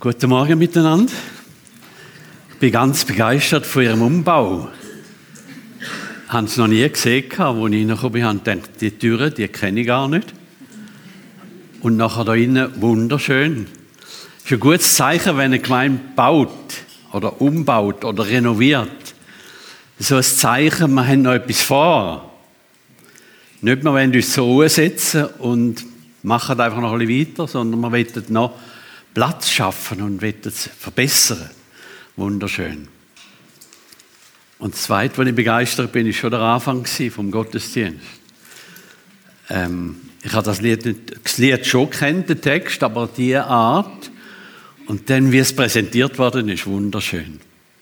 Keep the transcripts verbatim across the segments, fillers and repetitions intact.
Guten Morgen miteinander. Ich bin ganz begeistert von Ihrem Umbau. Ich habe es noch nie gesehen, als ich reingekommen bin. Ich dachte, die Türen, die kenne ich gar nicht. Und nachher da innen wunderschön. Es ist ein gutes Zeichen, wenn eine Gemeinde baut oder umbaut oder renoviert. So ein Zeichen, wir haben noch etwas vor. Nicht, wir wollen uns so setzen und machen einfach noch ein bisschen weiter, sondern wir wollen noch Platz schaffen und wollen es verbessern. Wunderschön. Und das Zweite, was ich begeistert bin, war schon der Anfang vom Gottesdienst. Ähm, ich habe das Lied, nicht, das Lied schon kennt, den Text, aber diese Art und dann, wie es präsentiert worden ist, wunderschön.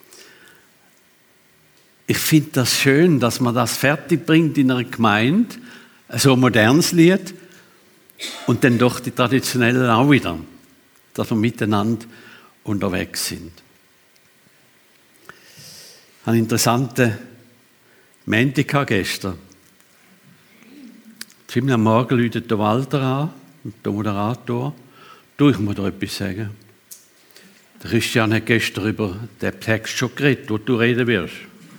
Ich finde das schön, dass man das fertig bringt in einer Gemeinde, so ein modernes Lied, und dann doch die traditionellen auch wieder, dass wir miteinander unterwegs sind. Ich hatte einen interessanten Montag gestern. Ziemlich am Morgen läutet der Walter an, der Moderator. Du, ich muss dir etwas sagen. Der Christian hat gestern über den Text schon geredet, wo du reden wirst.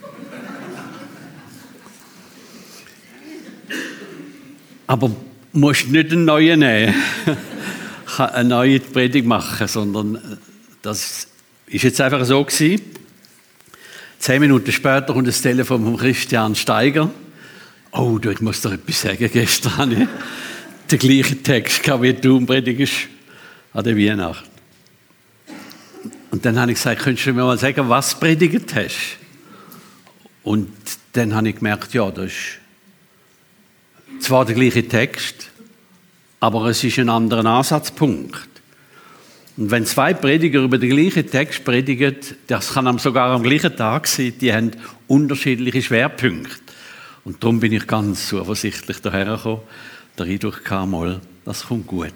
Aber du musst nicht einen neuen nehmen, eine neue Predigt machen, sondern das ist jetzt einfach so gewesen. Zehn Minuten später kommt das Telefon von Christian Steiger. Oh, du, ich muss dir etwas sagen. Gestern hatte ich den gleichen Text, wie du predigst an der Weihnacht. Und dann habe ich gesagt, könntest du mir mal sagen, was du predigt hast? Und dann habe ich gemerkt, ja, das ist zwar der gleiche Text, aber es ist ein anderer Ansatzpunkt. Und wenn zwei Prediger über den gleichen Text predigen, das kann sogar am gleichen Tag sein, die haben unterschiedliche Schwerpunkte. Und darum bin ich ganz zuversichtlich dahergekommen. Der Eindruck kam mal, das kommt gut.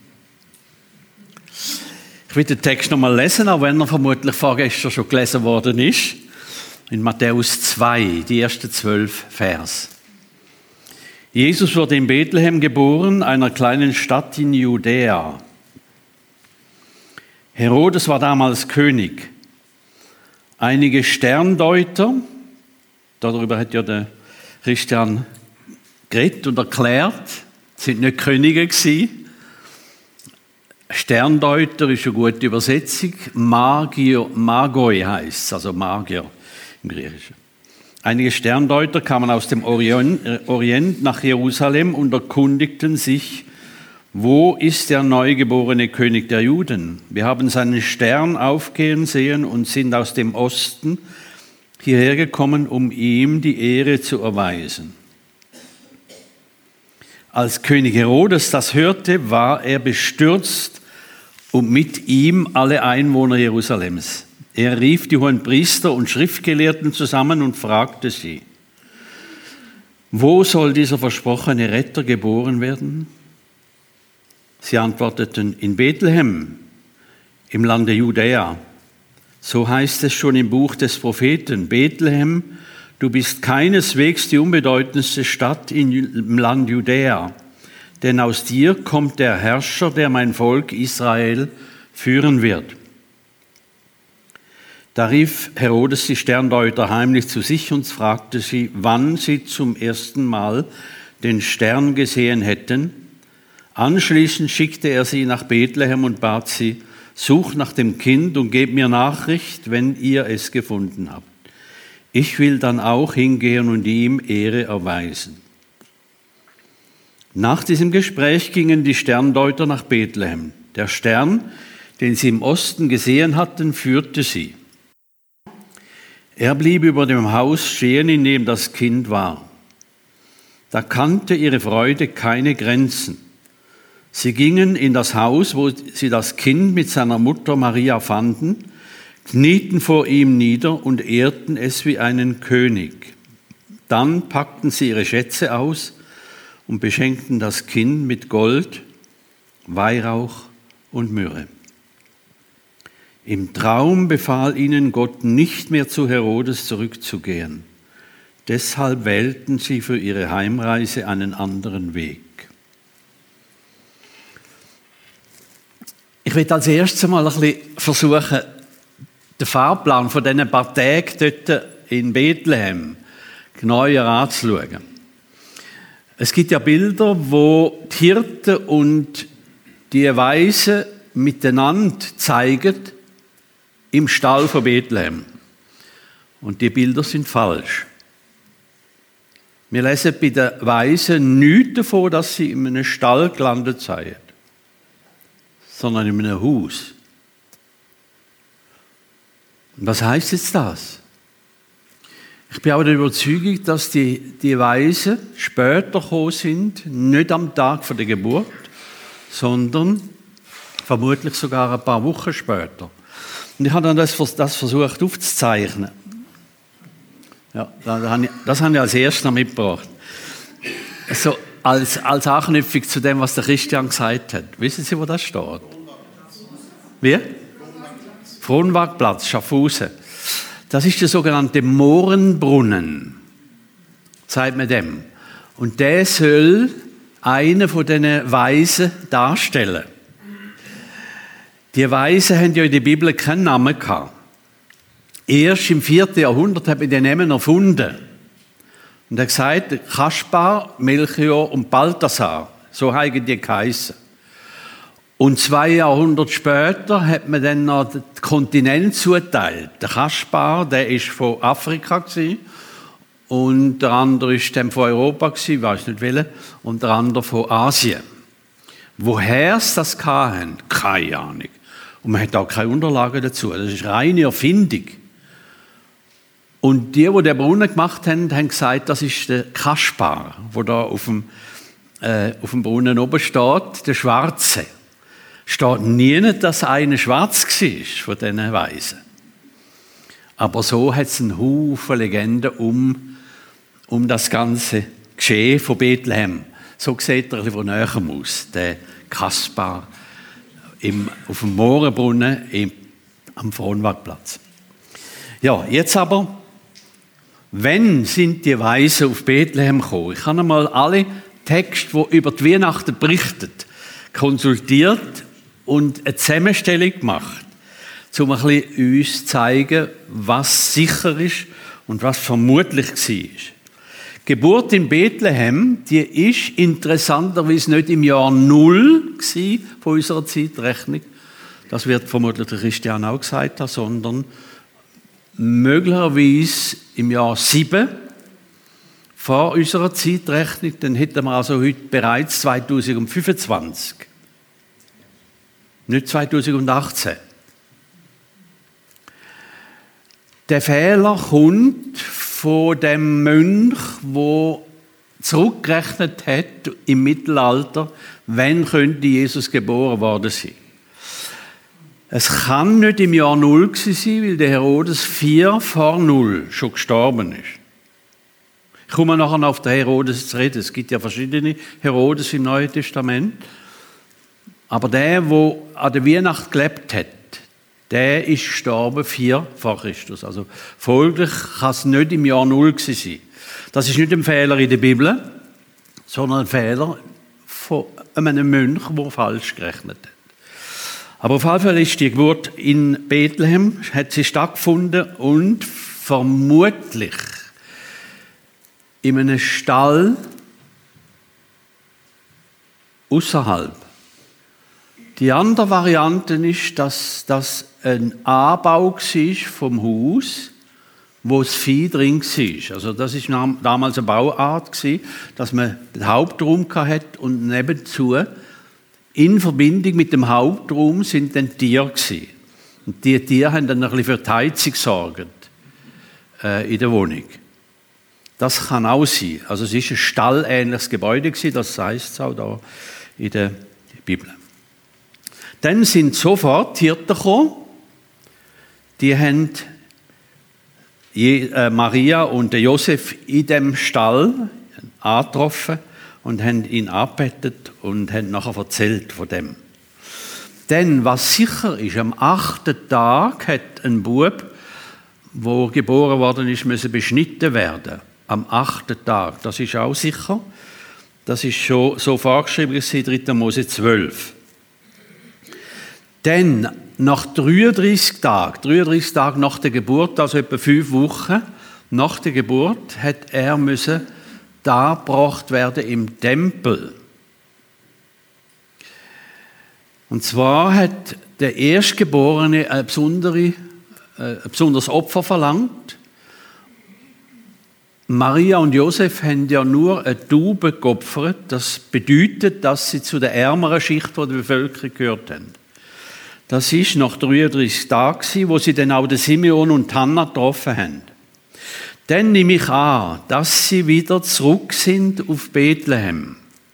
Ich will den Text noch mal lesen, auch wenn er vermutlich vorgestern schon gelesen worden ist. In Matthäus zwei, die ersten zwölf Vers. Jesus wurde in Bethlehem geboren, einer kleinen Stadt in Judäa. Herodes war damals König. Einige Sterndeuter, darüber hat ja der Christian geredet und erklärt, sind nicht Könige gewesen. Sterndeuter ist eine gute Übersetzung. Magier, Magoi heißt es, also Magier im Griechischen. Einige Sterndeuter kamen aus dem Orient nach Jerusalem und erkundigten sich, wo ist der neugeborene König der Juden? Wir haben seinen Stern aufgehen sehen und sind aus dem Osten hierher gekommen, um ihm die Ehre zu erweisen. Als König Herodes das hörte, war er bestürzt und mit ihm alle Einwohner Jerusalems. Er rief die Hohenpriester und Schriftgelehrten zusammen und fragte sie, wo soll dieser versprochene Retter geboren werden? Sie antworteten, in Bethlehem, im Lande Judäa. So heißt es schon im Buch des Propheten, Bethlehem, du bist keineswegs die unbedeutendste Stadt im Land Judäa, denn aus dir kommt der Herrscher, der mein Volk Israel führen wird. Da rief Herodes die Sterndeuter heimlich zu sich und fragte sie, wann sie zum ersten Mal den Stern gesehen hätten. Anschließend schickte er sie nach Bethlehem und bat sie, sucht nach dem Kind und gebt mir Nachricht, wenn ihr es gefunden habt. Ich will dann auch hingehen und ihm Ehre erweisen. Nach diesem Gespräch gingen die Sterndeuter nach Bethlehem. Der Stern, den sie im Osten gesehen hatten, führte sie. Er blieb über dem Haus stehen, in dem das Kind war. Da kannte ihre Freude keine Grenzen. Sie gingen in das Haus, wo sie das Kind mit seiner Mutter Maria fanden, knieten vor ihm nieder und ehrten es wie einen König. Dann packten sie ihre Schätze aus und beschenkten das Kind mit Gold, Weihrauch und Myrrhe. Im Traum befahl ihnen Gott, nicht mehr zu Herodes zurückzugehen. Deshalb wählten sie für ihre Heimreise einen anderen Weg. Ich will als erstes mal ein bisschen versuchen, den Fahrplan von diesen paar Tagen dort in Bethlehem genauer anzuschauen. Es gibt ja Bilder, wo die Hirten und die Weisen miteinander zeigen im Stall von Bethlehem. Und die Bilder sind falsch. Wir lesen bei den Weisen nichts davon, dass sie in einem Stall gelandet seien, sondern in einem Haus. Und was heisst jetzt das? Ich bin auch der Überzeugung, dass die, die Weisen später gekommen sind, nicht am Tag der Geburt, sondern vermutlich sogar ein paar Wochen später. Und ich habe dann das, das versucht aufzuzeichnen. Ja, das habe ich als erstes noch mitgebracht. Also als, als Anknüpfung zu dem, was der Christian gesagt hat. Wissen Sie, wo das steht? Wie? Fronwagplatz, Schaffhausen. Das ist der sogenannte Mohrenbrunnen, sagt man dem. Und der soll einen von diesen Weisen darstellen. Die Weisen haben ja in der Bibel keinen Namen gehabt. Erst im vierten Jahrhundert hat man den Namen erfunden. Und er hat gesagt, Kaspar, Melchior und Balthasar, so haben die geheissen. Und zwei Jahrhunderte später hat man dann noch den Kontinent zuteilt. Der Kaspar, der war von Afrika gewesen, und der andere war dann von Europa gewesen, ich weiß nicht welcher, und der andere von Asien. Woher sie das hatten, keine Ahnung. Und man hat auch keine Unterlagen dazu. Das ist reine Erfindung. Und die, die den Brunnen gemacht haben, haben gesagt, das ist der Kaspar, der da auf dem, äh, auf dem Brunnen oben steht, der Schwarze. Steht nie, dass einer schwarz war von diesen Weisen. Aber so hat es einen Haufen Legenden um, um das ganze Geschehen von Bethlehem. So sieht er ein bisschen von näherem aus, der Kaspar im, auf dem Mohrenbrunnen im, am Fronwagplatz. Ja, jetzt aber, wann sind die Weisen auf Bethlehem gekommen? Ich habe einmal alle Texte, die über die Weihnachten berichten, konsultiert und eine Zusammenstellung gemacht, um ein bisschen uns zu zeigen, was sicher ist und was vermutlich war. Die Geburt in Bethlehem, die ist interessanterweise nicht im Jahr Null gewesen, von unserer Zeitrechnung. Das wird vermutlich der Christian auch gesagt haben, sondern möglicherweise im Jahr sieben vor unserer Zeitrechnung. Dann hätten wir also heute bereits zweitausendfünfundzwanzig. Nicht zweitausendachtzehn. Der Fehler kommt von dem Mönch, der zurückgerechnet hat im Mittelalter, wann könnte Jesus geboren worden sein. Es kann nicht im Jahr Null sein, weil der Herodes vier vor Null schon gestorben ist. Ich komme nachher noch auf den Herodes zu reden. Es gibt ja verschiedene Herodes im Neuen Testament. Aber der, der an der Weihnacht gelebt hat, der ist gestorben vier vor Christus. Also folglich kann es nicht im Jahr Null sein. Das ist nicht ein Fehler in der Bibel, sondern ein Fehler von einem Mönch, der falsch gerechnet hat. Aber auf jeden Fall ist die Geburt in Bethlehem, hat sie stattgefunden und vermutlich in einem Stall außerhalb. Die andere Variante ist, dass das ein Anbau war vom Haus, wo das Vieh drin war. Also das war damals eine Bauart, dass man den Hauptraum hatte und nebenzu in Verbindung mit dem Hauptraum sind dann Tiere gewesen. Und die Tiere haben dann ein bisschen für die Heizung gesorgt äh, in der Wohnung. Das kann auch sein. Also es ist ein stallähnliches Gebäude gewesen, das heisst es auch da in der Bibel. Dann sind sofort die Hirten gekommen. Die haben Maria und Josef in dem Stall angetroffen und haben ihn angebettet und haben nachher erzählt von dem. Denn was sicher ist, am achten Tag hat ein Bub, der geboren worden ist, müssen beschnitten werden. Am achten Tag. Das ist auch sicher. Das ist schon so vorgeschrieben in dritter Mose zwölf. Dann, nach dreiunddreißig Tagen, dreiunddreißig Tage nach der Geburt, also etwa fünf Wochen nach der Geburt, hat er müssen dargebracht werden im Tempel. Und zwar hat der Erstgeborene ein, besondere, ein besonderes Opfer verlangt. Maria und Josef haben ja nur eine Taube geopfert. Das bedeutet, dass sie zu der ärmeren Schicht der Bevölkerung gehört haben. Das war nach dreiunddreißig Tagen, wo sie dann auch den Simeon und Hannah getroffen haben. Dann nehme ich an, dass sie wieder zurück sind auf Bethlehem.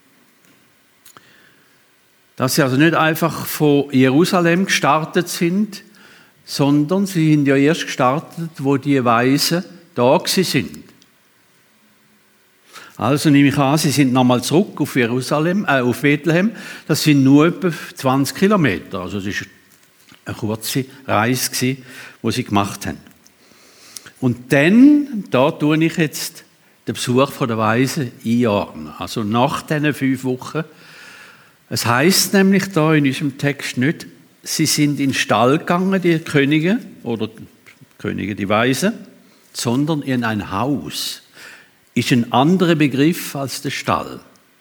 Dass sie also nicht einfach von Jerusalem gestartet sind, sondern sie sind ja erst gestartet, wo die Weisen da sind. Also nehme ich an, sie sind nochmal zurück auf Jerusalem, äh, auf Bethlehem. Das sind nur etwa zwanzig Kilometer. Also es war eine kurze Reise, die sie gemacht haben. Und dann, da tue ich jetzt den Besuch der Weisen einordnen. Also nach diesen fünf Wochen. Es heisst nämlich da in unserem Text nicht, sie sind in den Stall gegangen, die Könige, oder die Könige, die Weisen, sondern in ein Haus. Ist ein anderer Begriff als der Stall.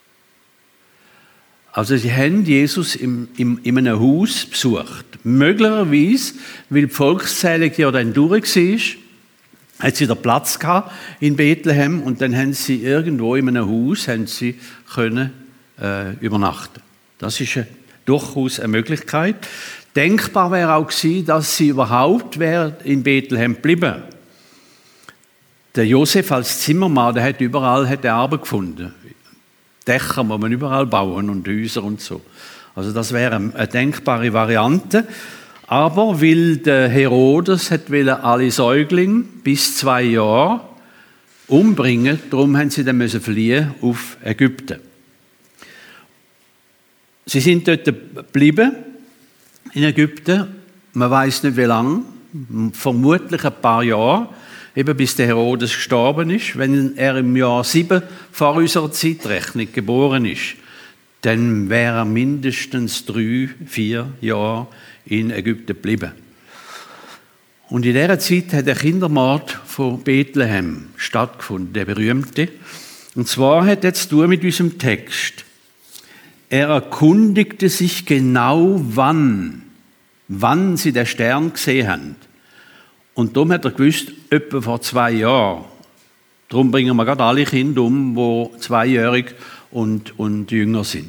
Also sie haben Jesus im, im, in einem Haus besucht. Möglicherweise, weil die Volkszählung ja dann durch war, hat sie den Platz gehabt in Bethlehem und dann haben sie irgendwo in einem Haus haben sie können, äh, übernachten. Das ist eine, durchaus eine Möglichkeit. Denkbar wäre auch gewesen, dass sie überhaupt wäre in Bethlehem geblieben. Der Josef als Zimmermann, der hat überall hat Arbeit gefunden. Dächer muss man überall bauen und Häuser und so. Also das wäre eine denkbare Variante. Aber weil der Herodes hat alle Säuglinge bis zwei Jahre umbringen, darum haben sie dann müssen fliehen auf Ägypten. Sie sind dort geblieben in Ägypten. Man weiß nicht wie lange, vermutlich ein paar Jahre. Eben bis der Herodes gestorben ist. Wenn er im Jahr sieben vor unserer Zeitrechnung geboren ist, dann wäre er mindestens drei, vier Jahre in Ägypten geblieben. Und in dieser Zeit hat der Kindermord von Bethlehem stattgefunden, der berühmte. Und zwar hat er zu tun mit unserem Text. Er erkundigte sich genau, wann, wann sie den Stern gesehen haben. Und darum hat er gewusst, etwa vor zwei Jahren. Darum bringen wir gerade alle Kinder um, die zweijährig und, und jünger sind.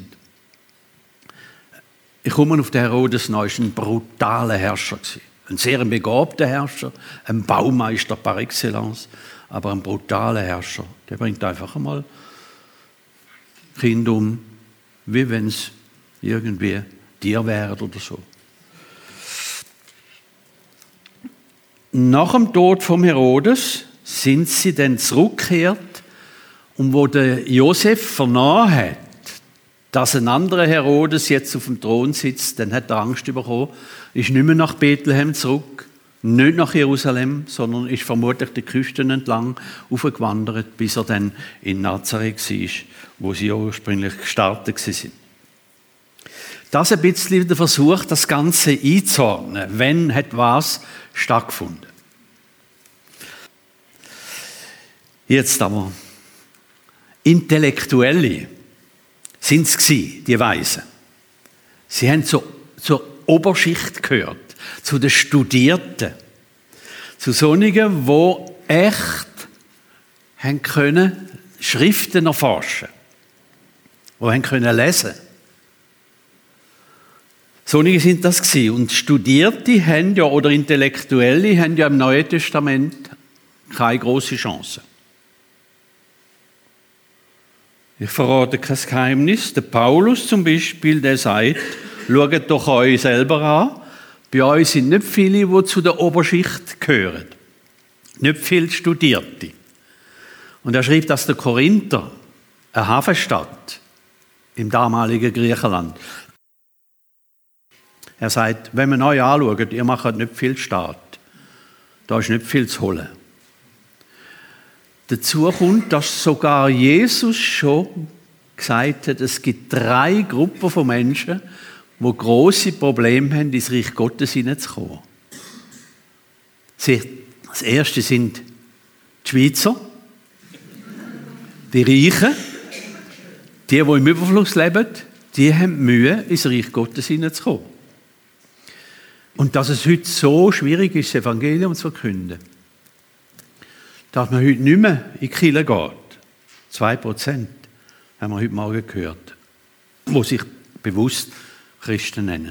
Ich komme auf den Herodes noch, er war ein brutaler Herrscher. Ein sehr begabter Herrscher, ein Baumeister par excellence, aber ein brutaler Herrscher. Der bringt einfach einmal Kinder um, wie wenn es irgendwie Tier wäre oder so. Nach dem Tod von Herodes sind sie dann zurückgekehrt und wo der Josef vernommen hat, dass ein anderer Herodes jetzt auf dem Thron sitzt, dann hat er Angst bekommen, ist nicht mehr nach Bethlehem zurück, nicht nach Jerusalem, sondern ist vermutlich die Küsten entlang aufgewandert, bis er dann in Nazareth war, wo sie ursprünglich gestartet sind. Das ist ein bisschen der Versuch, das Ganze einzuordnen. Wenn hat was stattgefunden? Jetzt aber. Intellektuelle sind es gewesen, die Weisen. Sie haben zur, zur Oberschicht gehört, zu den Studierten, zu solchen, die echt haben können Schriften erforschen, die haben können lesen. Solche sind das gewesen. Und Studierte haben ja, oder Intellektuelle haben ja im Neuen Testament keine grosse Chance. Ich verrate kein Geheimnis. Der Paulus zum Beispiel, der sagt, schaut doch euch selber an. Bei euch sind nicht viele, die zu der Oberschicht gehören. Nicht viele Studierte. Und er schreibt, dass der Korinther, eine Hafenstadt im damaligen Griechenland, er sagt, wenn man euch anschaut, ihr macht nicht viel Staat. Da ist nicht viel zu holen. Dazu kommt, dass sogar Jesus schon gesagt hat, es gibt drei Gruppen von Menschen, die grosse Probleme haben, ins Reich Gottes hineinzukommen. Das erste sind die Schweizer, die Reichen, die, die im Überfluss leben, die haben Mühe, ins Reich Gottes hineinzukommen. Und dass es heute so schwierig ist, das Evangelium zu verkünden, dass man heute nicht mehr in die Kirche geht. Zwei Prozent haben wir heute Morgen gehört, die sich bewusst Christen nennen.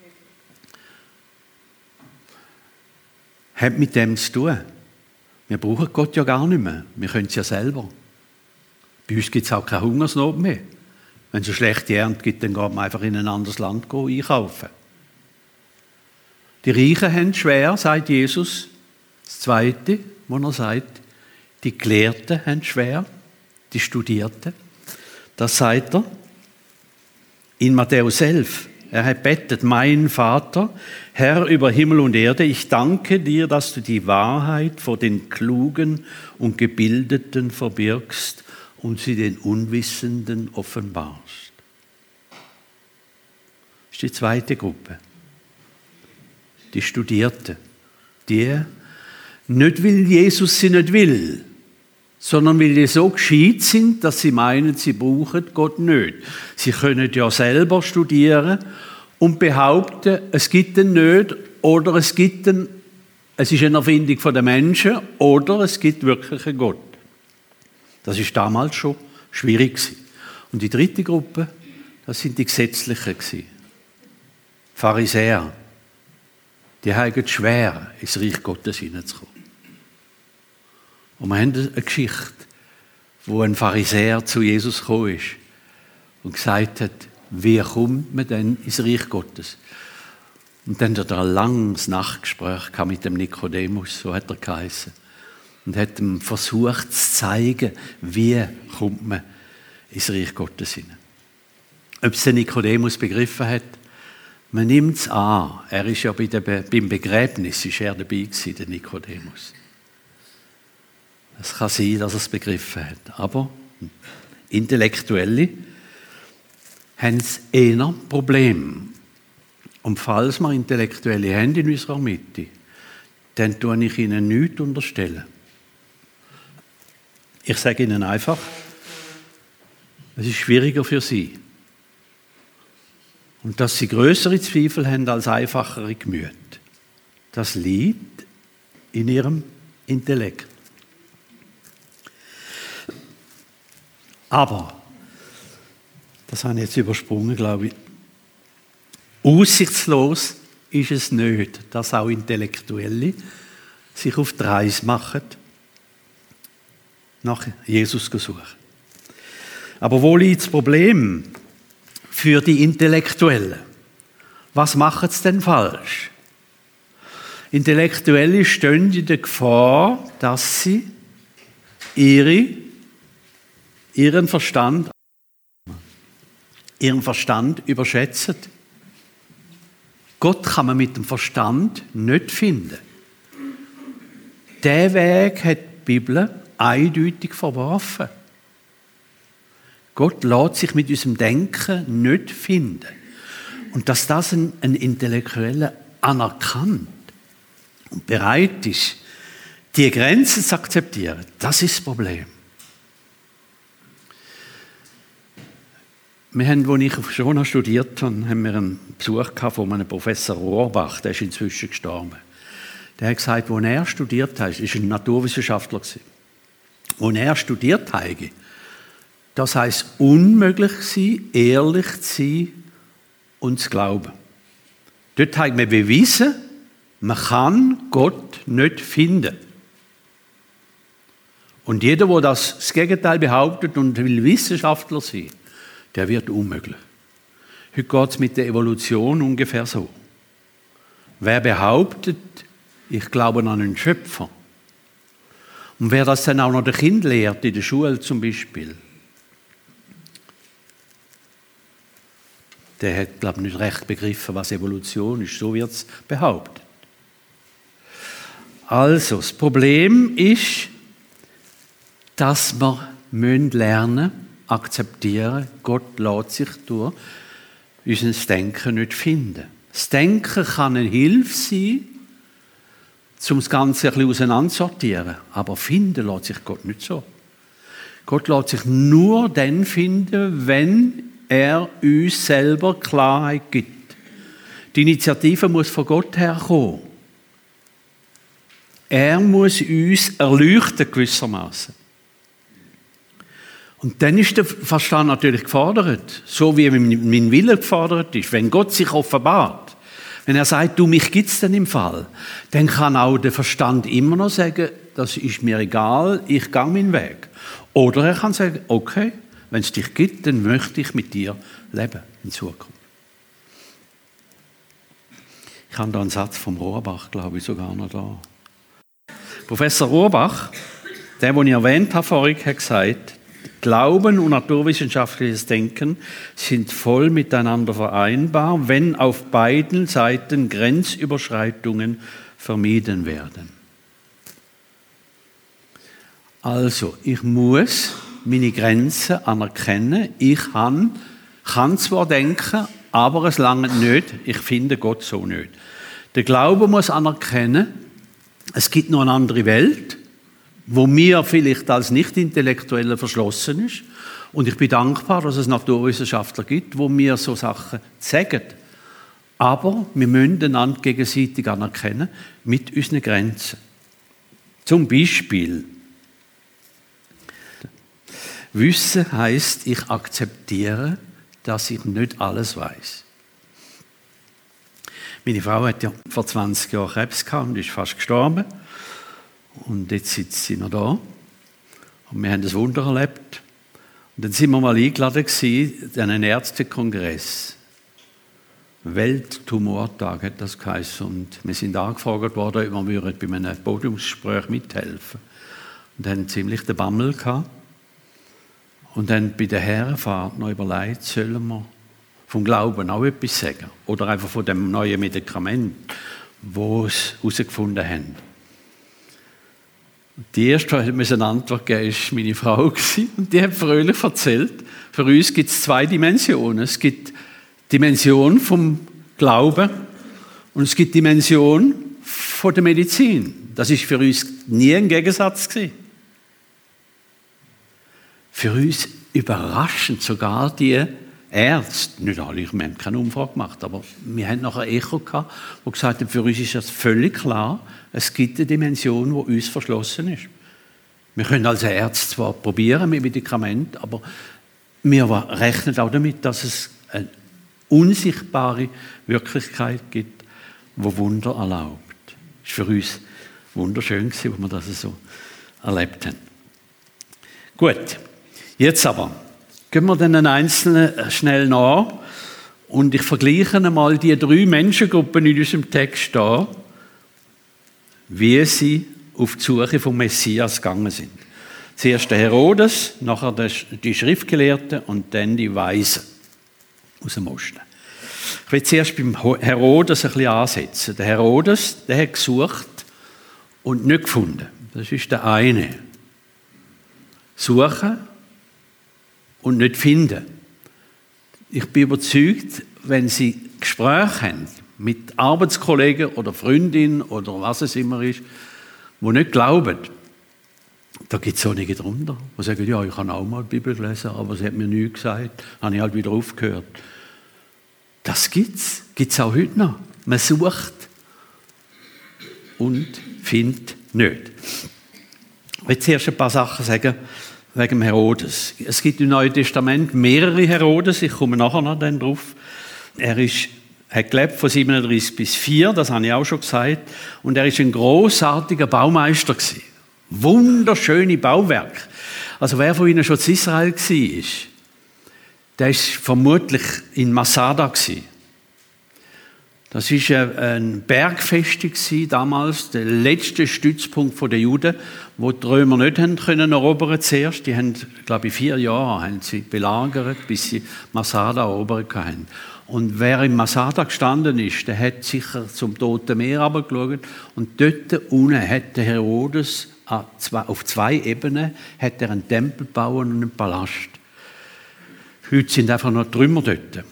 Hat mit dem zu tun. Wir brauchen Gott ja gar nicht mehr. Wir können es ja selber. Bei uns gibt es auch keine Hungersnot mehr. Wenn es eine schlechte Ernte gibt, dann geht man einfach in ein anderes Land einkaufen. Die Reichen haben es schwer, sagt Jesus. Das Zweite, was er sagt, die Gelehrten haben es schwer, die Studierten. Das sagt er in Matthäus elf. Er hat bettet, mein Vater, Herr über Himmel und Erde, ich danke dir, dass du die Wahrheit vor den Klugen und Gebildeten verbirgst und sie den Unwissenden offenbarst. Das ist die zweite Gruppe. Die Studierten. Die nicht, weil Jesus sie nicht will, sondern weil die so gescheit sind, dass sie meinen, sie brauchen Gott nicht. Sie können ja selber studieren und behaupten, es gibt ihn nicht oder es gibt ihn, es ist eine Erfindung der Menschen oder es gibt wirklich einen Gott. Das ist damals schon schwierig gewesen. Und die dritte Gruppe, das sind die Gesetzlichen gewesen. Pharisäer. Die haben es schwer, ins Reich Gottes hineinzukommen. Und wir haben eine Geschichte, wo ein Pharisäer zu Jesus gekommen ist und gesagt hat, wie kommt man denn ins Reich Gottes? Und dann hat er ein langes Nachtgespräch mit dem Nikodemus, so hat er geheißen, und hat ihm versucht zu zeigen, wie kommt man ins Reich Gottes hinein. Ob es der Nikodemus begriffen hat, man nimmt es an. Er ist ja bei der Be- beim Begräbnis ist er dabei gewesen, der Nikodemus. Es kann sein, dass er es begriffen hat. Aber Intellektuelle haben es eher Probleme. Und falls wir Intellektuelle haben in unserer Mitte, dann tue ich ihnen nichts unterstellen. Ich sage ihnen einfach, es ist schwieriger für sie. Und dass sie größere Zweifel haben als einfachere Gemüter. Das liegt in ihrem Intellekt. Aber, das habe ich jetzt übersprungen, glaube ich, aussichtslos ist es nicht, dass auch Intellektuelle sich auf die Reise machen, nach Jesus suchen. Aber wo liegt das Problem für die Intellektuellen? Was machen sie denn falsch? Intellektuelle stehen in der Gefahr, dass sie ihre ihren Verstand, ihren Verstand überschätzen. Gott kann man mit dem Verstand nicht finden. Diesen Weg hat die Bibel eindeutig verworfen. Gott lässt sich mit unserem Denken nicht finden. Und dass das ein, ein Intellektueller anerkannt und bereit ist, die Grenzen zu akzeptieren, das ist das Problem. Wir haben, als ich auf Schona studiert habe, haben wir einen Besuch von einem Professor Rohrbach, der ist inzwischen gestorben. Der hat gesagt, als er studiert hat, ist ein Naturwissenschaftler gewesen. Als er studiert hat, das heisst unmöglich sein, ehrlich zu sein und zu glauben. Dort hat man bewiesen, man kann Gott nicht finden. Und jeder, der das, das Gegenteil behauptet und will Wissenschaftler sein, der wird unmöglich. Heute geht es mit der Evolution ungefähr so. Wer behauptet, ich glaube an einen Schöpfer, und wer das dann auch noch den Kindern lehrt, in der Schule zum Beispiel, der hat, glaube ich, nicht recht begriffen, was Evolution ist. So wird es behauptet. Also, das Problem ist, dass wir lernen müssen, akzeptieren, Gott lässt sich durch unser Denken nicht finden. Das Denken kann eine Hilfe sein, um das Ganze ein bisschen auseinandersortieren. Aber finden lässt sich Gott nicht so. Gott lässt sich nur dann finden, wenn er uns selber Klarheit gibt. Die Initiative muss von Gott herkommen. Er muss uns erleuchten gewissermaßen. Und dann ist der Verstand natürlich gefordert, so wie mein Wille gefordert ist. Wenn Gott sich offenbart, wenn er sagt, du, mich gibt es dann im Fall, dann kann auch der Verstand immer noch sagen, das ist mir egal, ich gehe meinen Weg. Oder er kann sagen, okay, wenn es dich gibt, dann möchte ich mit dir leben in Zukunft. Ich habe da einen Satz vom Rohrbach, glaube ich, sogar noch da. Professor Rohrbach, der, den ich erwähnt habe vorhin, hat gesagt, Glauben und naturwissenschaftliches Denken sind voll miteinander vereinbar, wenn auf beiden Seiten Grenzüberschreitungen vermieden werden. Also, ich muss meine Grenzen anerkennen. Ich kann, kann zwar denken, aber es langt nicht. Ich finde Gott so nicht. Der Glaube muss anerkennen, es gibt noch eine andere Welt, wo mir vielleicht als Nicht-Intellektueller verschlossen ist. Und ich bin dankbar, dass es Naturwissenschaftler gibt, wo mir so Sachen sagen. Aber wir müssen einander gegenseitig anerkennen mit unseren Grenzen. Zum Beispiel, Wissen heisst, ich akzeptiere, dass ich nicht alles weiß. Meine Frau hat ja vor zwanzig Jahren Krebs gehabt und ist fast gestorben. Und jetzt sitzt sie noch da. Und wir haben das Wunder erlebt. Und dann sind wir mal eingeladen gewesen, an einen Ärztekongress. Welttumortag hat das geheißen. Und wir sind angefragt worden, ob wir bei einem Podiumsgespräch mithelfen. Und haben ziemlich den Bammel gehabt. Und dann bei der Herrenfahrt noch überlegt, sollen wir vom Glauben auch etwas sagen? Oder einfach von dem neuen Medikament, das sie herausgefunden haben. Die erste, die eine Antwort geben musste, war meine Frau. Und die hat fröhlich erzählt, für uns gibt es zwei Dimensionen. Es gibt die Dimension vom Glauben und es gibt die Dimension von der Medizin. Das war für uns nie ein Gegensatz gewesen. Für uns überraschend sogar die Ärzte, nicht alle, wir haben keine Umfrage gemacht, aber wir hatten nachher ein Echo gehabt, wo gesagt hat, für uns ist das völlig klar, es gibt eine Dimension, die uns verschlossen ist. Wir können als Ärzte zwar probieren mit Medikamenten, aber wir rechnen auch damit, dass es eine unsichtbare Wirklichkeit gibt, die Wunder erlaubt. Das war für uns wunderschön, als wir das so erlebt haben. Gut, jetzt aber gehen wir den Einzelnen schnell nach und ich vergleiche einmal die drei Menschengruppen in unserem Text da, wie sie auf die Suche vom Messias gegangen sind. Zuerst der Herodes, nachher die Schriftgelehrten und dann die Weisen aus dem Osten. Ich will zuerst beim Herodes ein bisschen ansetzen. Der Herodes, der hat gesucht und nicht gefunden. Das ist der eine. Suchen und nicht finden. Ich bin überzeugt, wenn Sie Gespräche haben mit Arbeitskollegen oder Freundinnen oder was es immer ist, die nicht glauben, da gibt es einige drunter, die sagen, ja, ich habe auch mal die Bibel gelesen, aber sie hat mir nichts gesagt, habe ich halt wieder aufgehört. Das gibt es, gibt es auch heute noch. Man sucht und findet nicht. Ich will zuerst ein paar Sachen sagen wegen dem Herodes. Es gibt im Neuen Testament mehrere Herodes, ich komme nachher noch drauf. Er ist, hat gelebt von siebenunddreißig bis vier, das habe ich auch schon gesagt. Und er war ein grossartiger Baumeister gewesen. Wunderschöne Bauwerke. Also wer von Ihnen schon in Israel war, der war vermutlich in Masada gewesen. Das war ein Bergfestung damals, der letzte Stützpunkt der Juden, wo die Römer nicht haben können erobern zuerst. Die haben, glaube ich, vier Jahre haben sie belagert, bis sie Masada erobern konnten. Und wer in Masada gestanden ist, der hat sicher zum Toten Meer runtergeschaut. Und dort unten hat der Herodes auf zwei Ebenen hat er einen Tempel gebaut und einen Palast. Heute sind einfach noch Trümmer dort.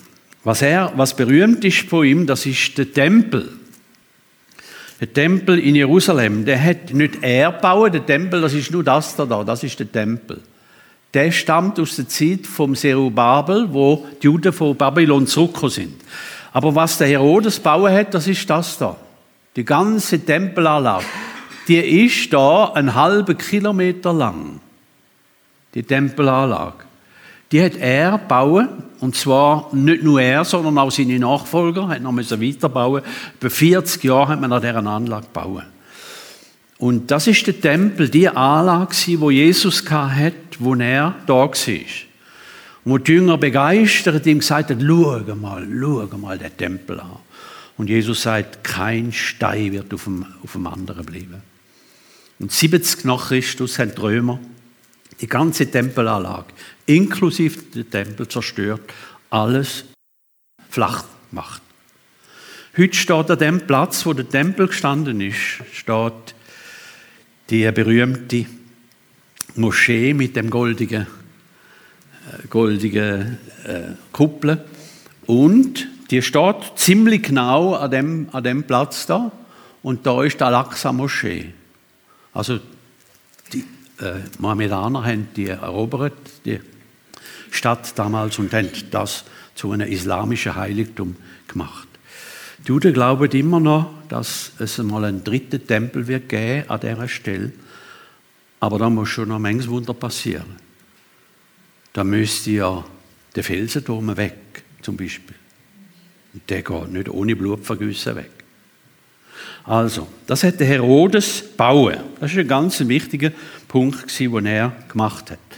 Was, er, was berühmt ist von ihm, das ist der Tempel. Der Tempel in Jerusalem, der hat nicht er gebaut, der Tempel, das ist nur das da, das ist der Tempel. Der stammt aus der Zeit vom Zerubabel, wo die Juden von Babylon zurückgekommen sind. Aber was der Herodes gebaut hat, das ist das da. Die ganze Tempelanlage, die ist da einen halben Kilometer lang. Die Tempelanlage. Die hat er gebaut, und zwar nicht nur er, sondern auch seine Nachfolger, hat noch weiterbauen. Über vierzig Jahre hat man an dieser Anlage gebaut. Und das ist der Tempel, die Anlage, wo Jesus hatte, wo er da war. Und wo die Jünger begeistert ihm gesagt haben, schau mal, schau mal den Tempel an. Und Jesus sagt, kein Stein wird auf dem, auf dem anderen bleiben. Und siebzig nach Christus haben die Römer die ganze Tempelanlage, inklusive den Tempel, zerstört, alles flach gemacht. Heute steht an dem Platz, wo der Tempel gestanden ist, steht die berühmte Moschee mit dem goldigen, äh, goldigen äh, Kuppel. Und die steht ziemlich genau an dem, an dem Platz da. Und da ist die Al-Aqsa-Moschee. Also die äh, Mohammedaner haben die erobert, die Stadt damals, und haben das zu einem islamischen Heiligtum gemacht. Die Juden glauben immer noch, dass es einmal einen dritten Tempel wird geben an dieser Stelle. Aber da muss schon noch manches Wunder passieren. Da müsste ja der Felsenturm weg, zum Beispiel. Und der geht nicht ohne Blutvergüssen weg. Also, das hat der Herodes bauen. Das war ein ganz wichtiger Punkt, den er gemacht hat.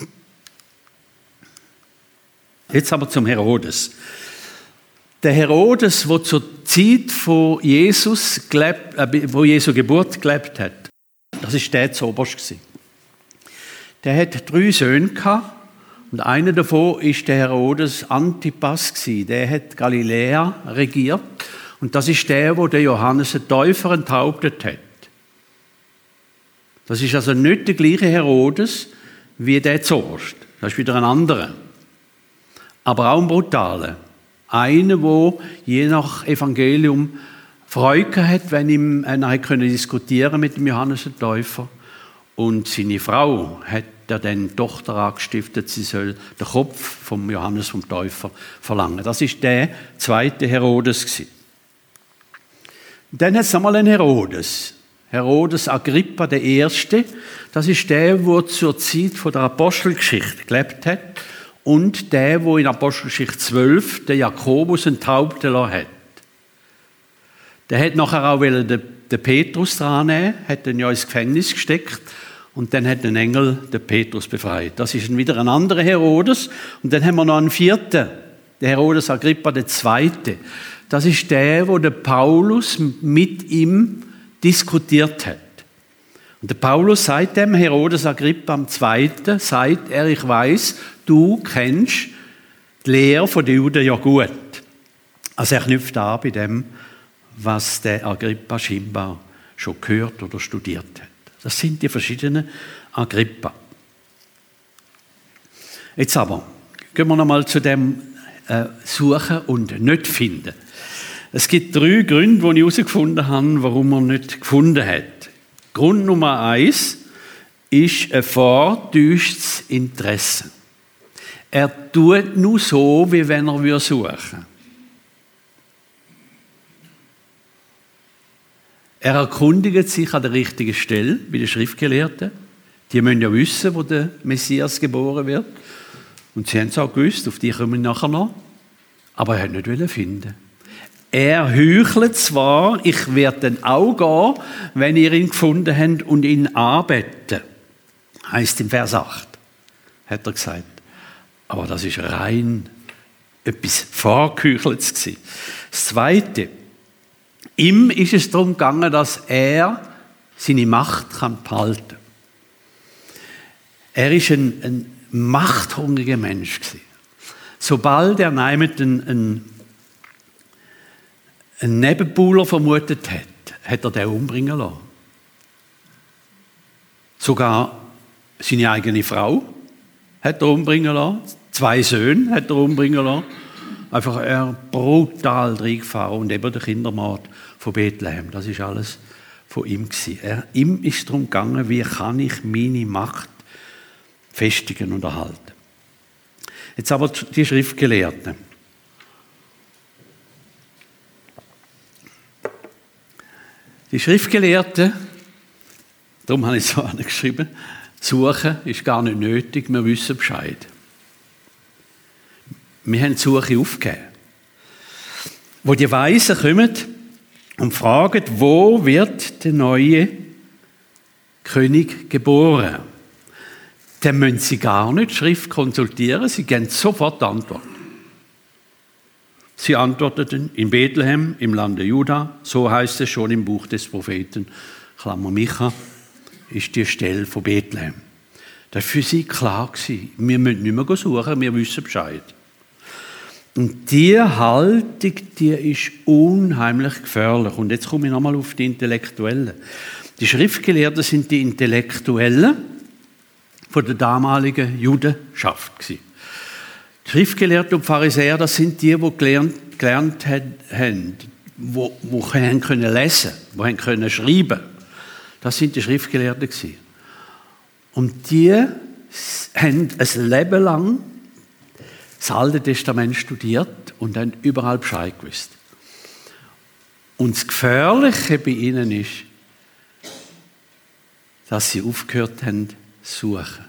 Jetzt aber zum Herodes. Der Herodes, der zur Zeit von Jesus gelebt, äh, wo Jesu Geburt gelebt hat, das war der zuoberst. Der hat drei Söhne gehabt, und einer davon war der Herodes Antipas. Der hat Galiläa regiert, und das ist der, wo der Johannes den Täufer enthauptet hat. Das ist also nicht der gleiche Herodes wie der zuoberst. Das ist wieder ein anderer. Aber auch ein brutaler. Einer, der je nach Evangelium Freude hat, wenn ihm einer können diskutieren mit dem Johannes den Täufer. Und seine Frau hat er dann die Tochter angestiftet, sie soll den Kopf vom Johannes vom Täufer verlangen. Das ist der zweite Herodes gewesen. Dann hat es einmal einen Herodes. Herodes Agrippa der Erste. Das ist der, der zur Zeit der Apostelgeschichte gelebt hat. Und der, der in Apostelgeschichte zwölf den Jakobus enthaupten lassen hat. Der hat nachher auch den, den Petrus dran nehmen, hat ihn ja ins Gefängnis gesteckt, und dann hat ein Engel den Petrus befreit. Das ist wieder ein anderer Herodes. Und dann haben wir noch einen vierten, der Herodes Agrippa der Zweite. Das ist der, wo der Paulus mit ihm diskutiert hat. Und der Paulus sagt dem Herodes Agrippa am Zweiten, sagt er, ich weiss, du kennst die Lehre der Juden ja gut. Also er knüpft an bei dem, was der Agrippa scheinbar schon gehört oder studiert hat. Das sind die verschiedenen Agrippa. Jetzt aber, gehen wir nochmal zu dem äh, Suchen und nicht finden. Es gibt drei Gründe, die ich herausgefunden habe, warum er nicht gefunden hat. Grund Nummer eins ist ein vortäuschtes Interesse. Er tut nur so, wie wenn er suchen würde. Er erkundigt sich an der richtigen Stelle, wie die Schriftgelehrten. Die müssen ja wissen, wo der Messias geboren wird. Und sie haben es auch gewusst, auf die kommen wir nachher noch. Aber er hat nicht finden. Er heuchelt zwar, ich werde dann auch gehen, wenn ihr ihn gefunden habt und ihn anbeten. Heißt im Vers acht, hat er gesagt. Aber das ist rein etwas Vorgeheucheltes gewesen. Das Zweite, ihm ist es darum gegangen, dass er seine Macht kann behalten kann. Er ist ein, ein machthungriger Mensch gewesen. Sobald er einen, einen, einen Nebenbuhler vermutet hat, hat er den umbringen lassen. Sogar seine eigene Frau hat er umbringen lassen. Zwei Söhne hat er umbringen lassen. einfach er brutal reingefahren und eben der Kindermord von Bethlehem. Das ist alles von ihm gewesen. Er, ihm ist darum gegangen, wie kann ich meine Macht festigen und erhalten. Jetzt aber die Schriftgelehrten. Die Schriftgelehrten, darum habe ich es so angeschrieben, suchen ist gar nicht nötig, wir wissen Bescheid. Wir haben die Suche aufgegeben. Wo die Weisen kommen und fragen, wo wird der neue König geboren? Dann müssen sie gar nicht die Schrift konsultieren, sie geben sofort Antwort. Sie antworteten, in Bethlehem, im Lande Juda, so heißt es schon im Buch des Propheten, Klammer Micha, ist die Stelle von Bethlehem. Das war für sie klar gewesen. Wir müssen nicht mehr suchen, wir wissen Bescheid. Und diese Haltung, die ist unheimlich gefährlich. Und jetzt komme ich nochmal auf die Intellektuellen. Die Schriftgelehrten sind die Intellektuellen von der damaligen Judenschaft gewesen. Die Schriftgelehrten und Pharisäer, das sind die, die gelernt, gelernt haben, die, die können lesen, die haben können schreiben. Das sind die Schriftgelehrten gewesen. Und die haben ein Leben lang das Alte Testament studiert und haben überall Bescheid gewusst. Und das Gefährliche bei ihnen ist, dass sie aufgehört haben zu suchen.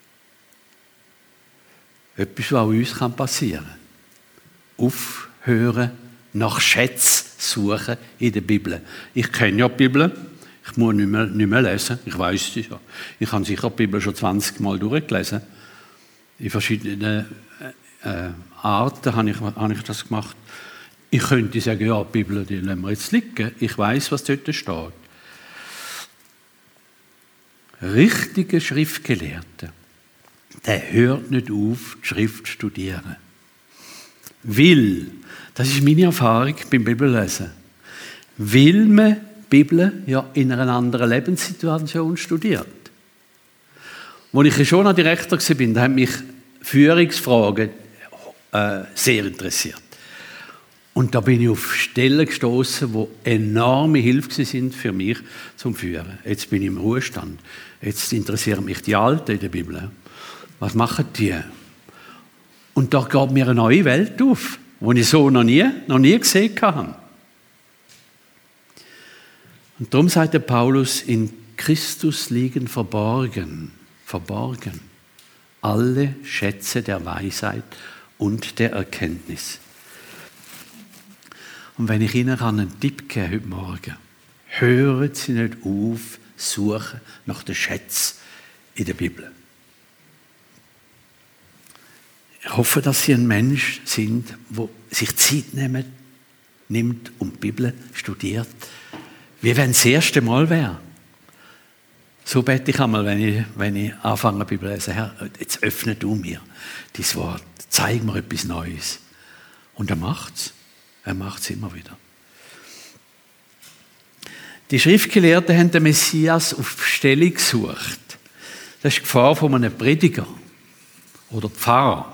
Etwas, was auch uns passieren kann. Aufhören, nach Schätzen suchen in der Bibel. Ich kenne ja die Bibel, ich muss nicht mehr, nicht mehr lesen, ich weiß es ja. Ich habe sicher die Bibel schon zwanzig Mal durchgelesen. In verschiedenen äh, Arten habe ich, habe ich das gemacht. Ich könnte sagen, ja, die Bibel, die lassen wir jetzt liegen. Ich weiß, was dort steht. Richtige Schriftgelehrte, der hört nicht auf, die Schrift zu studieren. Weil, das ist meine Erfahrung beim Bibellesen, weil man die Bibel ja in einer anderen Lebenssituation studiert. Als ich schon noch Direktor war, da haben mich Führungsfragen äh, sehr interessiert. Und da bin ich auf Stellen gestoßen, die enorme Hilfe sind für mich zum Führen. Jetzt bin ich im Ruhestand. Jetzt interessieren mich die Alten in der Bibel. Was machen die? Und da geht mir eine neue Welt auf, die ich so noch nie, noch nie gesehen habe. Und darum sagt der Paulus, in Christus liegen verborgen, verborgen alle Schätze der Weisheit und der Erkenntnis. Und wenn ich Ihnen einen Tipp gebe heute Morgen, hören Sie nicht auf, suchen nach den Schätzen in der Bibel. Ich hoffe, dass Sie ein Mensch sind, der sich Zeit nimmt, nimmt und die Bibel studiert, wie wenn es das erste Mal wäre. So bete ich einmal, wenn ich, wenn ich anfange, die Bibel zu lesen. Herr, jetzt öffne du mir dein Wort, zeig mir etwas Neues. Und er macht es. Er macht es immer wieder. Die Schriftgelehrten haben den Messias auf Stellung gesucht. Das ist die Gefahr von einem Prediger oder Pfarrer.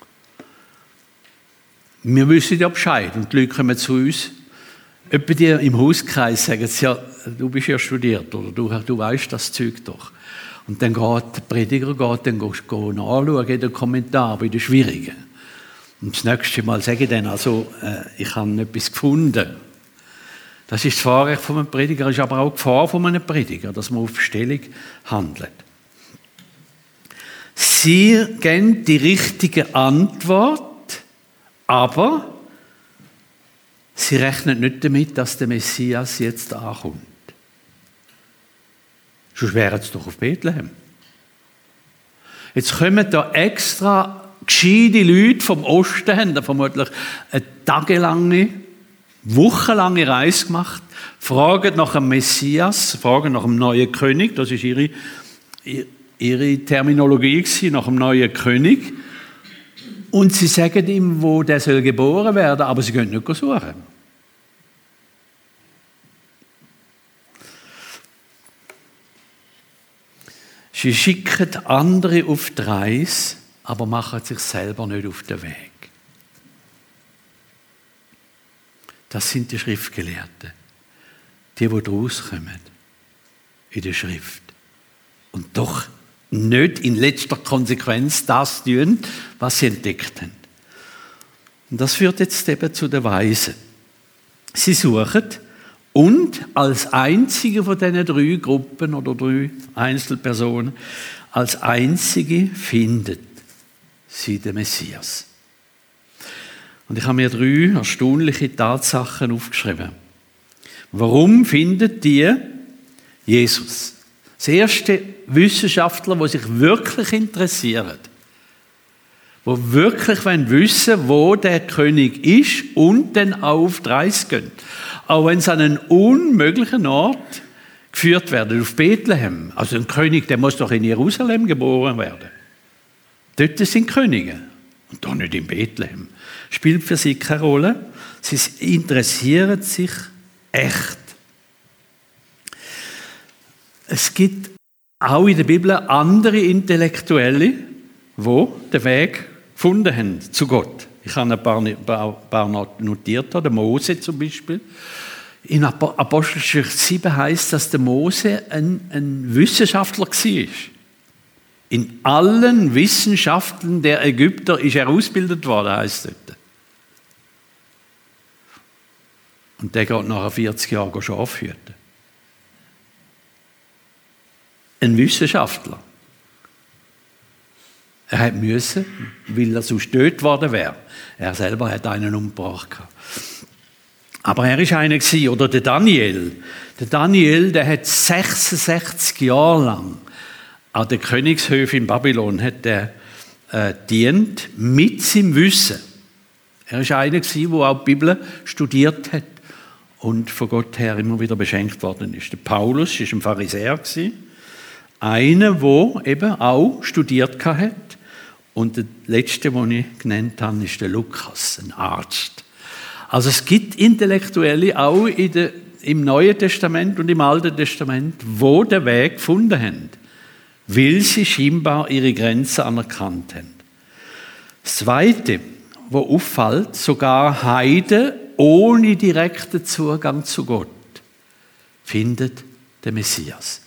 Wir wissen ja Bescheid und die Leute kommen zu uns. Etwa die im Hauskreis sagen sie, ja, du bist ja studiert oder du, du weißt das Zeug doch. Und dann geht der Prediger geht dann geht, geht nachschauen in den Kommentaren bei den Schwierigen. Und das nächste Mal sage ich dann, also, äh, ich habe etwas gefunden. Das ist das Vorrecht von einem Prediger, ist aber auch die Gefahr von einem Prediger, dass man auf Stellung handelt. Sie geben die richtige Antwort, aber sie rechnen nicht damit, dass der Messias jetzt ankommt. Sonst wären sie doch auf Bethlehem. Jetzt kommen da extra gescheite Leute vom Osten, haben vermutlich eine tagelange, wochenlange Reise gemacht, fragen nach dem Messias, fragen nach dem neuen König, das ist ihre, ihre Terminologie gewesen, nach dem neuen König. Und sie sagen ihm, wo der soll geboren werden, aber sie können nicht suchen. Sie schicken andere auf die Reise, aber machen sich selber nicht auf den Weg. Das sind die Schriftgelehrten. Die, die daraus kommen. In der Schrift. Und doch nicht in letzter Konsequenz das tun, was sie entdeckt haben. Und das führt jetzt eben zu den Weisen. Sie suchen und als einzige von diesen drei Gruppen oder drei Einzelpersonen, als einzige findet sie den Messias. Und ich habe mir drei erstaunliche Tatsachen aufgeschrieben. Warum findet die Jesus? Das erste Wissenschaftler, die sich wirklich interessieren, die wirklich wissen wollen, wo der König ist und dann auch auf die Reise gehen. Auch wenn sie an einen unmöglichen Ort geführt werden, auf Bethlehem. Also ein König, der muss doch in Jerusalem geboren werden. Dort sind Könige und doch nicht in Bethlehem. Spielt für sie keine Rolle. Sie interessieren sich echt. Es gibt auch in der Bibel andere Intellektuelle, die den Weg gefunden haben zu Gott. Ich habe ein paar, paar, paar notiert, der Mose zum Beispiel. In Apostelgeschichte sieben heisst, dass der Mose ein, ein Wissenschaftler war. In allen Wissenschaften der Ägypter ist er ausgebildet worden, heisst es dort. Und der geht nach vierzig Jahren Schafe hüten. Ein Wissenschaftler. Er hat müssen, weil er sonst tot worden wäre. Er selber hat einen umgebracht. Aber er ist einer gewesen. Oder der Daniel. Der Daniel, der hat sechsundsechzig Jahre lang an den Königshöfen in Babylon hat er, äh, dient mit seinem Wissen. Er ist einer gewesen, der auch die Bibel studiert hat und von Gott her immer wieder beschenkt worden ist. Der Paulus war ein Pharisäer gewesen. Einer, der eben auch studiert hat. Und der letzte, den ich genannt habe, ist der Lukas, ein Arzt. Also es gibt Intellektuelle auch in der, im Neuen Testament und im Alten Testament, die den Weg gefunden haben, weil sie scheinbar ihre Grenzen anerkannt haben. Das Zweite, was auffällt, sogar Heiden ohne direkten Zugang zu Gott findet den Messias.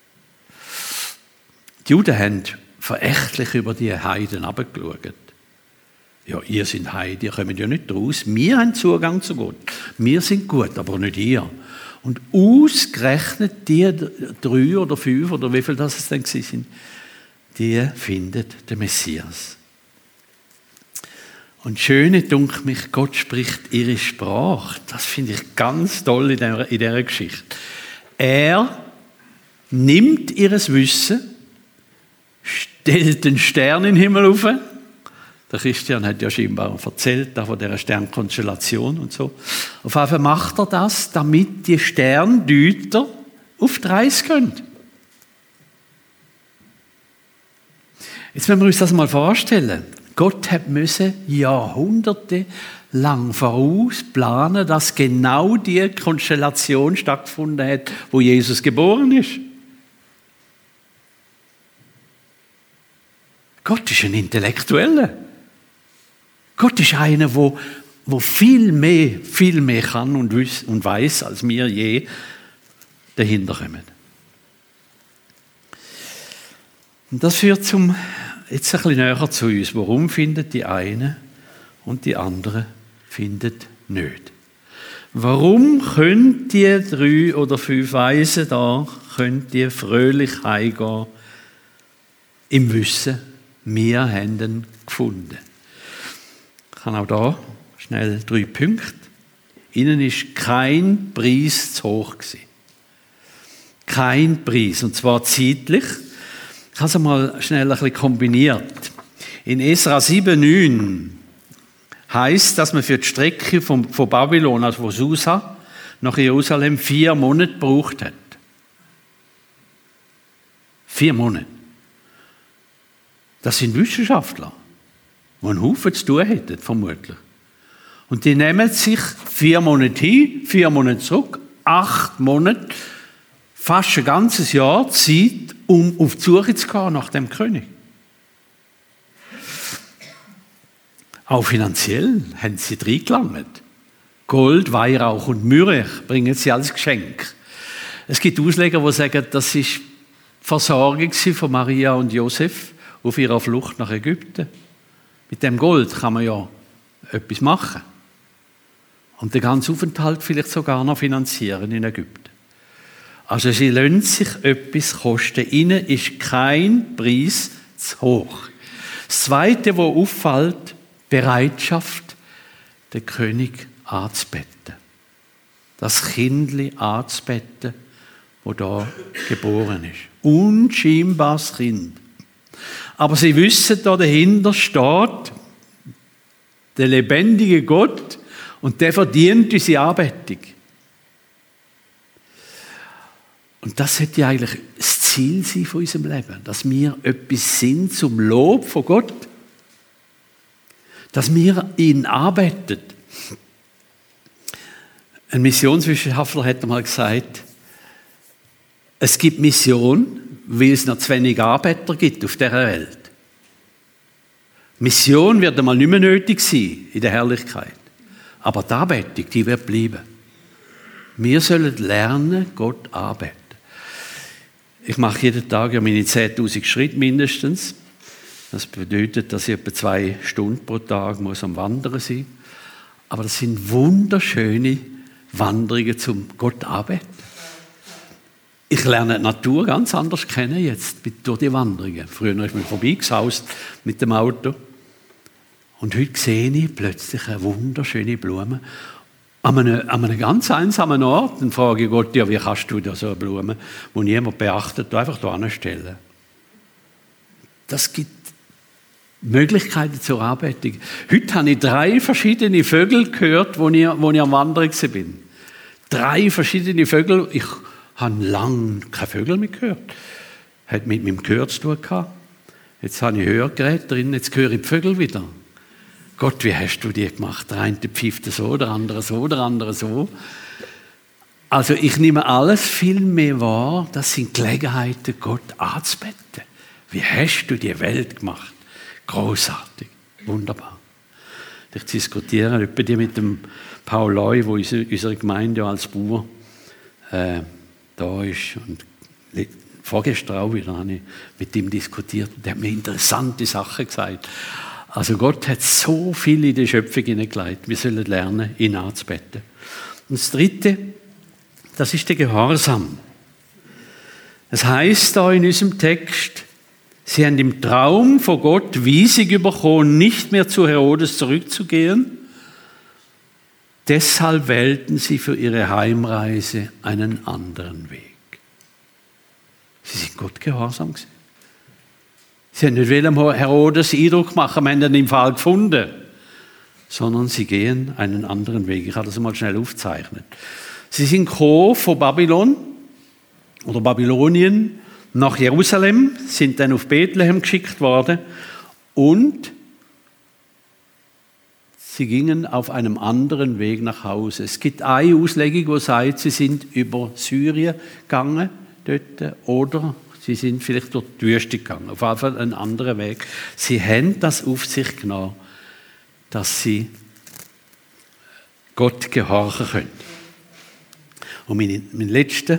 Die Juden haben verächtlich über die Heiden herabgeschaut. Ja, ihr seid Heiden, ihr kommt ja nicht raus. Wir haben Zugang zu Gott. Wir sind gut, aber nicht ihr. Und ausgerechnet die drei oder fünf oder wie viel das es denn sind, die findet den Messias. Und Schöne dunkt mich, Gott spricht ihre Sprache. Das finde ich ganz toll in dieser, in dieser Geschichte. Er nimmt ihres Wissen, stellt den Stern in den Himmel auf. Der Christian hat ja scheinbar erzählt von dieser Sternkonstellation und so. Auf jeden Fall macht er das, damit die Sterndeuter auf die Reise gehen. Jetzt müssen wir uns das mal vorstellen. Gott hat müssen Jahrhunderte lang vorausplanen, dass genau die Konstellation stattgefunden hat, wo Jesus geboren ist. Gott ist ein Intellektueller. Gott ist einer, der, der viel mehr, viel mehr kann und weiß, als wir je dahinter kommen. Und das führt zum, jetzt ein bisschen näher zu uns. Warum findet die eine und die andere findet nicht? Warum können die drei oder fünf Weisen da, können die fröhlich heimgehen im Wissen, wir haben ihn gefunden? Ich habe auch da schnell drei Punkte. Ihnen ist kein Preis zu hoch gewesen. Kein Preis, und zwar zeitlich. Ich habe es mal schnell ein bisschen kombiniert. In Esra sieben neun heisst, dass man für die Strecke von, von Babylon, also von Susa, nach Jerusalem vier Monate gebraucht hat. Vier Monate. Das sind Wissenschaftler, die einen Haufen zu tun hätten, vermutlich. Und die nehmen sich vier Monate hin, vier Monate zurück, acht Monate, fast ein ganzes Jahr Zeit, um auf die Suche zu gehen nach dem König. Auch finanziell haben sie reingelangt. Gold, Weihrauch und Myrrhe bringen sie als Geschenk. Es gibt Ausleger, die sagen, das ist die Versorgung von Maria und Josef auf ihrer Flucht nach Ägypten. Mit dem Gold kann man ja etwas machen. Und den ganzen Aufenthalt vielleicht sogar noch finanzieren in Ägypten. Also sie lassen sich etwas kosten. Ihnen ist kein Preis zu hoch. Das Zweite, was auffällt, Bereitschaft, den König anzubetten. Das Kindli anzubetten, das da geboren ist. Unscheinbares Kind. Aber sie wissen, da dahinter steht der lebendige Gott und der verdient unsere Anbetung. Und das sollte ja eigentlich das Ziel sein von unserem Leben, dass wir etwas sind zum Lob von Gott, dass wir ihn anbeten. Ein Missionswissenschaftler hat einmal gesagt, es gibt Mission, weil es noch zu wenig Arbeiter gibt auf dieser Welt. Mission wird einmal nicht mehr nötig sein in der Herrlichkeit. Aber die Anbetung, die wird bleiben. Wir sollen lernen, Gott anbeten. Ich mache jeden Tag ja meine zehntausend Schritte mindestens. Das bedeutet, dass ich etwa zwei Stunden pro Tag muss am Wandern sein muss. Aber das sind wunderschöne Wanderungen zum Gott anbeten. Ich lerne die Natur ganz anders kennen jetzt durch die Wanderungen. Früher ist mir vorbeigesaust mit dem Auto. Und heute sehe ich plötzlich eine wunderschöne Blume an einem, an einem ganz einsamen Ort. Dann frage ich Gott, ja, wie kannst du da so eine Blume, die niemand beachtet, einfach da hinstellen? Das gibt Möglichkeiten zur Anbetung. Heute habe ich drei verschiedene Vögel gehört, wo ich, wo ich am Wandern war. Drei verschiedene Vögel. Ich habe lange keine Vögel mehr gehört. Hat mit meinem Gehör zu tun gehabt. Jetzt habe ich Hörgeräte drin, jetzt höre ich die Vögel wieder. Gott, wie hast du die gemacht? Der eine pfeift so, der andere so, der andere so. Also ich nehme alles viel mehr wahr, das sind Gelegenheiten, Gott anzubeten. Wie hast du die Welt gemacht? Großartig, wunderbar. Ich diskutiere etwa die mit dem Paul Leu, der in unserer Gemeinde als Bauer äh, da ist. Und vorgestern auch wieder habe ich mit ihm diskutiert. Der hat mir interessante Sachen gesagt. Also Gott hat so viel in die Schöpfung hineingelegt. Wir sollen lernen, ihn anzubeten. Und das Dritte, das ist der Gehorsam. Es heißt da in unserem Text, sie haben im Traum von Gott Weisung bekommen, nicht mehr zu Herodes zurückzugehen. Deshalb wählten sie für ihre Heimreise einen anderen Weg. Sie sind Gott gehorsam gewesen. Sie haben nicht wollen Herodes Eindruck machen, wir haben ihn im Fall gefunden, sondern sie gehen einen anderen Weg. Ich habe das mal schnell aufgezeichnet. Sie sind gekommen von Babylon oder Babylonien nach Jerusalem, sind dann auf Bethlehem geschickt worden und sie gingen auf einem anderen Weg nach Hause. Es gibt eine Auslegung, die sagt, sie sind über Syrien gegangen dort, oder sie sind vielleicht durch die Wüste gegangen. Auf jeden Fall einen anderen Weg. Sie haben das auf sich genommen, dass sie Gott gehorchen können. Und mein, mein letzter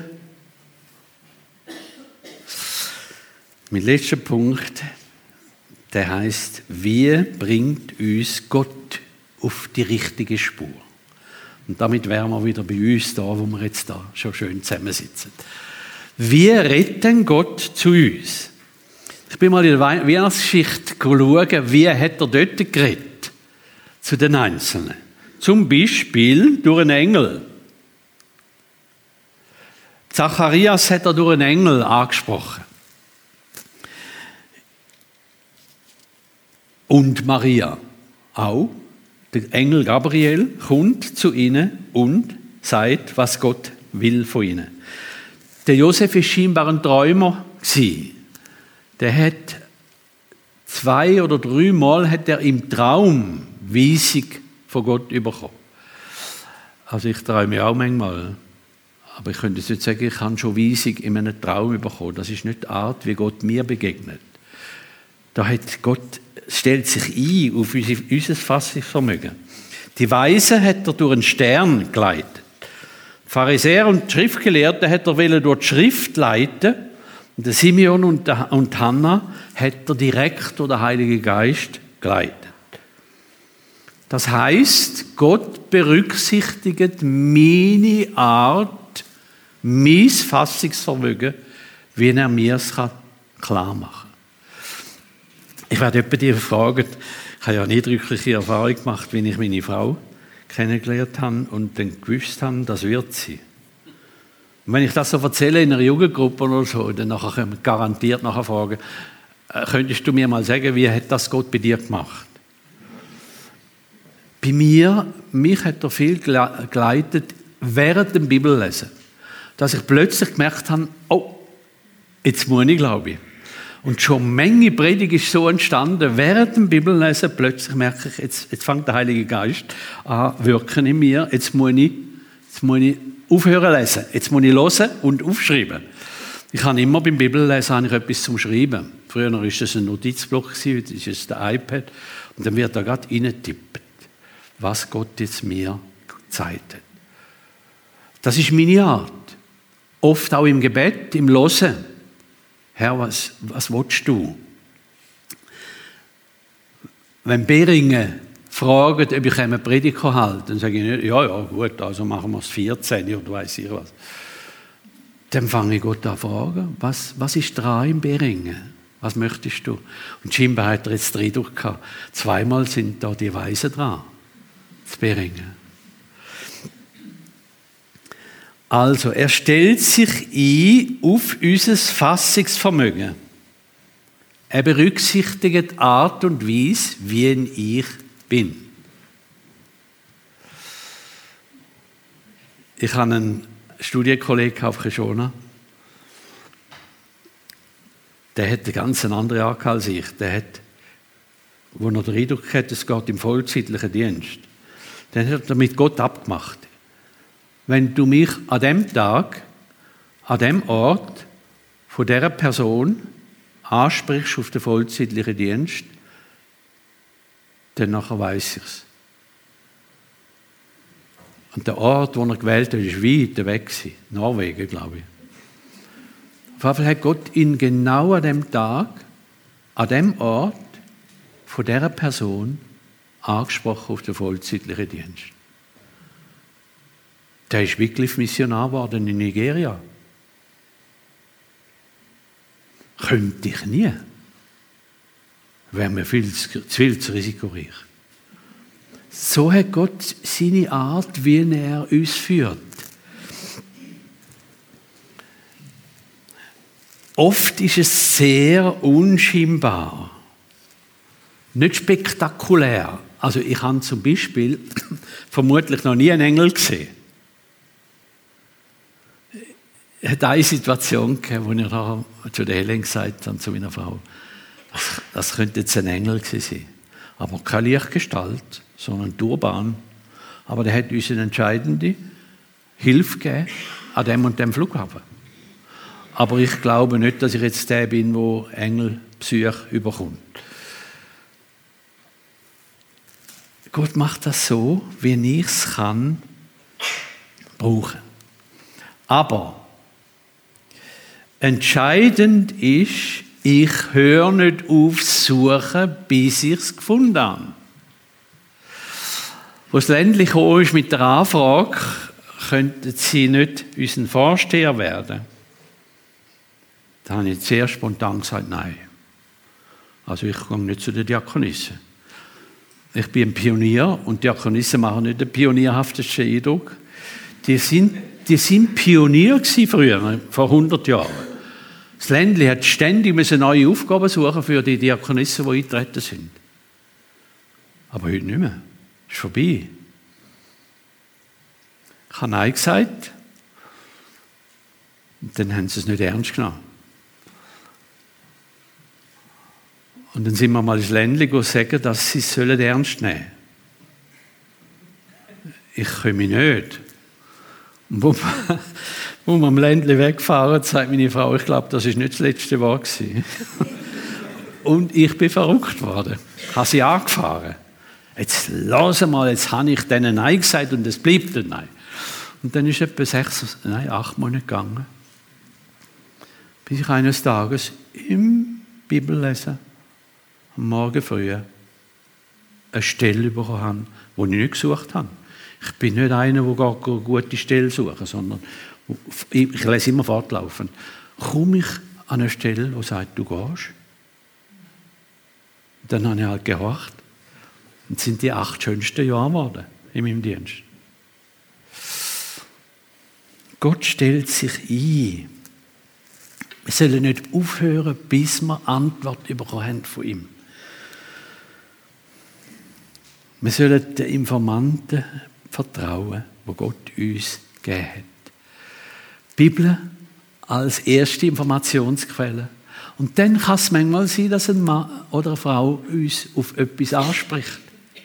Mein letzter Punkt, der heißt, wie bringt uns Gott auf die richtige Spur? Und damit wären wir wieder bei uns da, wo wir jetzt da schon schön zusammensitzen. Wie retten Gott zu uns? Ich bin mal in der Weihnachtsgeschichte schauen, wie hat er dort geredet zu den Einzelnen. Zum Beispiel durch einen Engel. Zacharias hat er durch einen Engel angesprochen. Und Maria auch. Der Engel Gabriel kommt zu ihnen und sagt, was Gott will von ihnen. Der Josef war scheinbar ein Träumer. Der hat zwei oder drei Mal hat er im Traum Weisung von Gott bekommen. Also ich träume auch manchmal. Aber ich könnte jetzt sagen, ich habe schon Weisung in einem Traum bekommen. Das ist nicht die Art, wie Gott mir begegnet. Da hat Gott stellt sich ein auf unser Fassungsvermögen. Die Weisen hat er durch einen Stern geleitet. Die Pharisäer und die Schriftgelehrten hat er wollen durch die Schrift leiten. Und der Simeon und, der, und Hannah hat er direkt durch den Heiligen Geist geleitet. Das heisst, Gott berücksichtigt meine Art, mein Fassungsvermögen, wie er mir es klar machen kann. Ich werde jemanden dir fragen, ich habe ja eine eindrückliche Erfahrung gemacht, wie ich meine Frau kennengelernt habe und dann gewusst habe, das wird sie. Und wenn ich das so erzähle in einer Jugendgruppe oder so, dann nachher können wir garantiert nachher fragen, äh, könntest du mir mal sagen, wie hat das Gott bei dir gemacht? Bei mir, mich hat er viel geleitet während dem Bibellesen, dass ich plötzlich gemerkt habe, oh, jetzt muss ich, glaube ich. Und schon eine Menge Predigt ist so entstanden, während dem Bibellesen plötzlich merke ich, jetzt, jetzt fängt der Heilige Geist an wirken in mir, jetzt muss ich, jetzt muss ich aufhören lesen, jetzt muss ich hören und aufschreiben. Ich habe immer beim Bibellesen habe ich etwas zum Schreiben. Früher war das ein Notizblock, heute ist es der iPad und dann wird da gerade reingetippt, was Gott jetzt mir gezeigt hat. Das ist meine Art. Oft auch im Gebet, im Hören. Herr, was, was willst du? Wenn Beringen fragt, ob ich eine Predigt halte, dann sage ich nicht, ja, ja, gut, also machen wir es vierzehn oder weiss ich was. Dann fange ich Gott an zu fragen, was, was ist dran in Beringen? Was möchtest du? Und scheinbar hat er jetzt den Eindruck gehabt, zweimal sind da die Weisen dran, zu Beringen. Also, er stellt sich ein auf unser Fassungsvermögen. Er berücksichtigt die Art und Weise, wie ich bin. Ich habe einen Studienkollegen auf Keshona. Der hat eine ganz andere Art als ich. Der hat, wo er den Eindruck hat, es geht im vollzeitlichen Dienst. Dann hat er mit Gott abgemacht. Wenn du mich an dem Tag, an dem Ort von dieser Person ansprichst auf den vollzeitlichen Dienst, dann nachher weiss ich es. Und der Ort, den er gewählt hat, war weit weg. Norwegen, glaube ich. Auf jeden Fall hat Gott ihn genau an dem Tag, an dem Ort von dieser Person angesprochen auf den vollzeitlichen Dienst. Der ist wirklich Missionar geworden in Nigeria. Könnte ich nie. Wäre mir viel zu, viel zu risikoreich. So hat Gott seine Art, wie er uns führt. Oft ist es sehr unscheinbar. Nicht spektakulär. Also ich habe zum Beispiel vermutlich noch nie einen Engel gesehen. Es hat eine Situation gegeben, wo ich da zu der Helen gesagt habe, zu meiner Frau, das, das könnte jetzt ein Engel gewesen sein. Aber keine Lichtgestalt, sondern Turban. Aber der hat uns eine entscheidende Hilfe gegeben an dem und dem Flughafen. Aber ich glaube nicht, dass ich jetzt der bin, der Engelbesuch überkommt. Gott macht das so, wie ich es kann brauchen. Aber entscheidend ist, ich höre nicht auf zu suchen, bis ich es gefunden habe. Als es endlich gekommen ist mit der Anfrage, könnten Sie nicht unser Vorsteher werden? Da habe ich sehr spontan gesagt, nein. Also ich gehe nicht zu den Diakonissen. Ich bin ein Pionier und Diakonissen machen nicht den pionierhaftesten Eindruck. Die sind, die sind Pionier gewesen früher, vor hundert Jahren. Das Ländli hat ständig neue Aufgaben suchen für die Diakonissen, die eingetreten sind. Aber heute nicht mehr. Ist vorbei. Ich habe Nein gesagt. Und dann haben sie es nicht ernst genommen. Und dann sind wir mal ins Ländli und sagen, dass sie es ernst nehmen sollen. Ich komme nicht. Und wo wir, wo wir am Ländli wegfahren, sagt meine Frau, ich glaube, das war nicht das letzte Wort gewesen. Und ich bin verrückt worden. Ich habe sie angefahren. Jetzt lass mal, jetzt habe ich denen Nein gesagt und es bleibt ein Nein. Und dann ist etwa sechs, nein, acht Monate gegangen, bis ich eines Tages im Bibellesen am Morgen früh eine Stelle bekommen habe, die ich nicht gesucht habe. Ich bin nicht einer, der gar eine gute Stelle sucht, sondern ich lese immer fortlaufend. Komme ich an eine Stelle, die sagt, du gehst? Dann habe ich halt gehorcht. Und es sind die acht schönsten Jahre geworden in meinem Dienst. Gott stellt sich ein. Wir sollen nicht aufhören, bis wir Antwort bekommen haben von ihm. Wir sollen den Informanten vertrauen, die Gott uns gegeben hat. Die Bibel als erste Informationsquelle. Und dann kann es manchmal sein, dass ein Mann oder eine Frau uns auf etwas anspricht.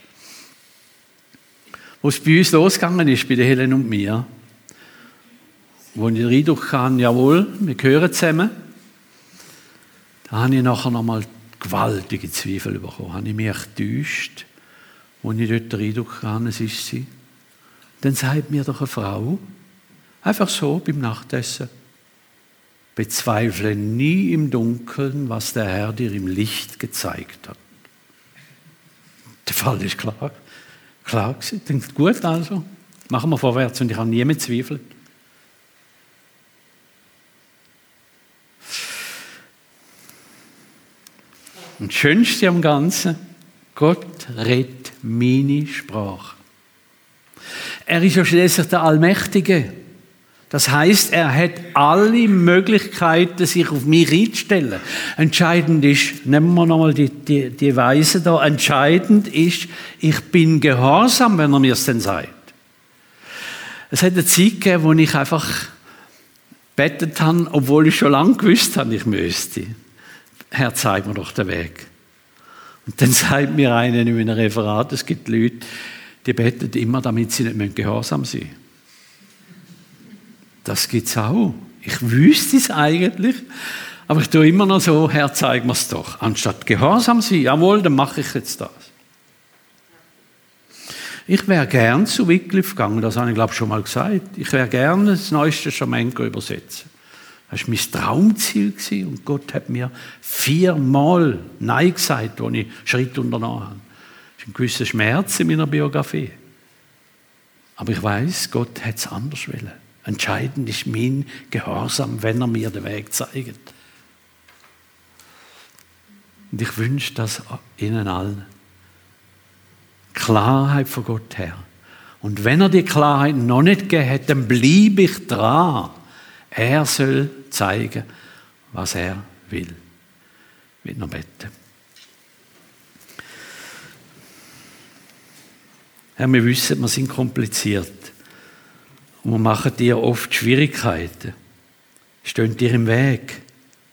Wo es bei uns losgegangen ist, bei der Helen und mir, wo ich den Eindruck hatte, jawohl, wir gehören zusammen, da habe ich nachher nochmal gewaltige Zweifel bekommen. Da habe ich mich getäuscht, wo ich dort den Eindruck hatte, es ist sie. Dann sagt mir doch eine Frau, einfach so beim Nachtessen, bezweifle nie im Dunkeln, was der Herr dir im Licht gezeigt hat. Der Fall ist klar. Klar gewesen. Ich denke, gut also, machen wir vorwärts und ich habe nie mehr zweifelt. Und das Schönste am Ganzen, Gott redet meine Sprache. Er ist ja schließlich der Allmächtige. Das heißt, er hat alle Möglichkeiten, sich auf mich einzustellen. Entscheidend ist, nehmen wir nochmal die, die, die Weise da, entscheidend ist, ich bin gehorsam, wenn er mir es dann sagt. Es hat eine Zeit gegeben, wo ich einfach gebetet habe, obwohl ich schon lange gewusst habe, ich müsste. Herr, zeig mir doch den Weg. Und dann sagt mir einer in einem Referat, es gibt Leute, die beten immer, damit sie nicht gehorsam sein müssen. Das gibt es auch. Ich wüsste es eigentlich, aber ich tue immer noch so, Herr, zeig mir es doch. Anstatt gehorsam sein, jawohl, dann mache ich jetzt das. Ich wäre gern zu Wycliffe gegangen, das habe ich glaube schon mal gesagt. Ich wäre gern das Neues Testament übersetzen. Das war mein Traumziel und Gott hat mir viermal Nein gesagt, als ich Schritt unternommen habe. Das ist ein gewisser Schmerz in meiner Biografie. Aber ich weiß, Gott hat es anders wollen. Entscheidend ist mein Gehorsam, wenn er mir den Weg zeigt. Und ich wünsche das Ihnen allen. Klarheit von Gott her. Und wenn er die Klarheit noch nicht gegeben hat, dann bleibe ich dran. Er soll zeigen, was er will. Ich will noch beten. Herr, wir wissen, wir sind kompliziert. Und wir machen dir oft Schwierigkeiten. Stehen dir im Weg.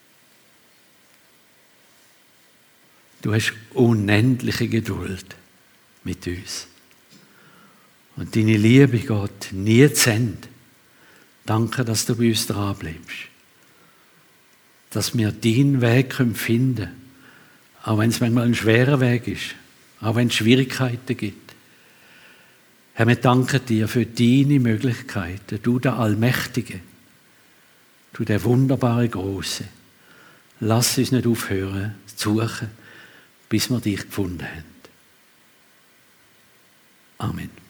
Du hast unendliche Geduld mit uns. Und deine Liebe, Gott, nie zu Ende. Danke, dass du bei uns dran bleibst. Dass wir deinen Weg finden können. Auch wenn es manchmal ein schwerer Weg ist. Auch wenn es Schwierigkeiten gibt. Herr, wir danken dir für deine Möglichkeiten. Du, der Allmächtige. Du, der wunderbare Große. Lass uns nicht aufhören zu suchen, bis wir dich gefunden haben. Amen.